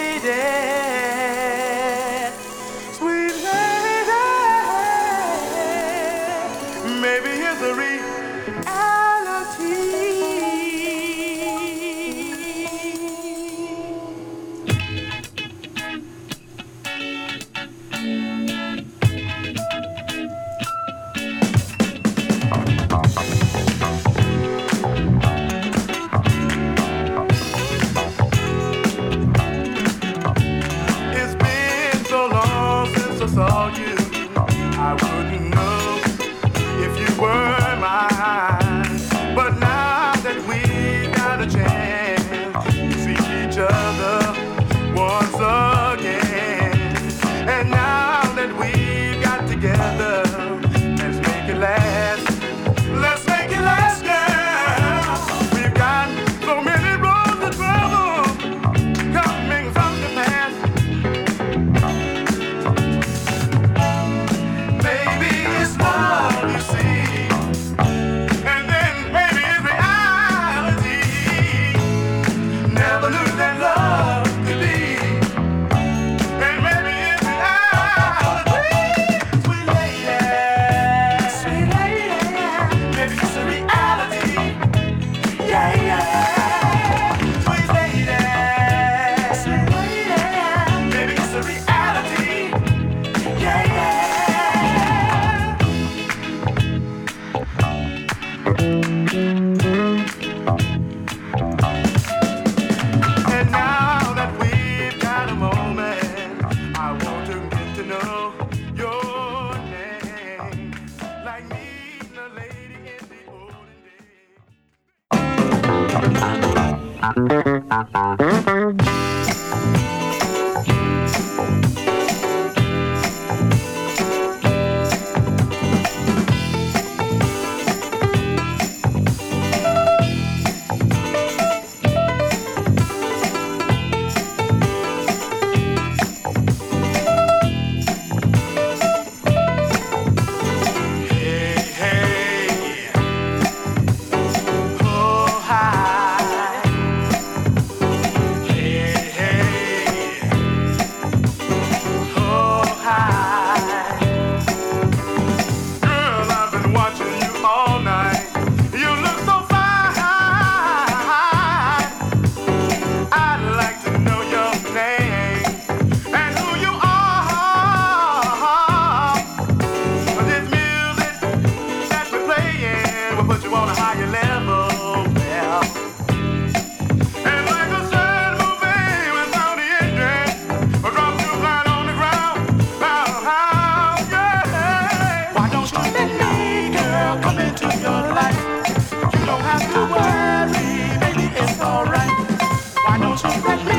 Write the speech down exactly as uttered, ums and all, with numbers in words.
sweet lady, maybe it's a reality. It's been so long since I saw you, I wouldn't know if you were mine. But now that we've got a chance to see each other once again, and now that we've got together, let's make it last. Let's make it last, girl. We've got so many roads to travel, coming from the past. Maybe it's love, you see, and then maybe it's reality. Never knew that love could be, and maybe it's reality. Sweet lady, sweet lady, maybe it's a reality. Yeah, yeah. Sweet lady, sweet lady, maybe it's a reality. Yeah, yeah. And now that we've got a moment, I want to get to know your name, like meeting a lady in the olden days. Hey, hey, oh hi. Hey, hey, oh hi. Girl, I've been watching you all night. You look so fine. I'd like to know your name and who you are. This music that we're playing will put you on a higher level. Yeah. And like a sad movie without the ending, or drop you flat on the ground. How, how, yeah. Why don't you let me, girl, come into your life? You don't have to worry, baby, it's alright. Why don't you let me,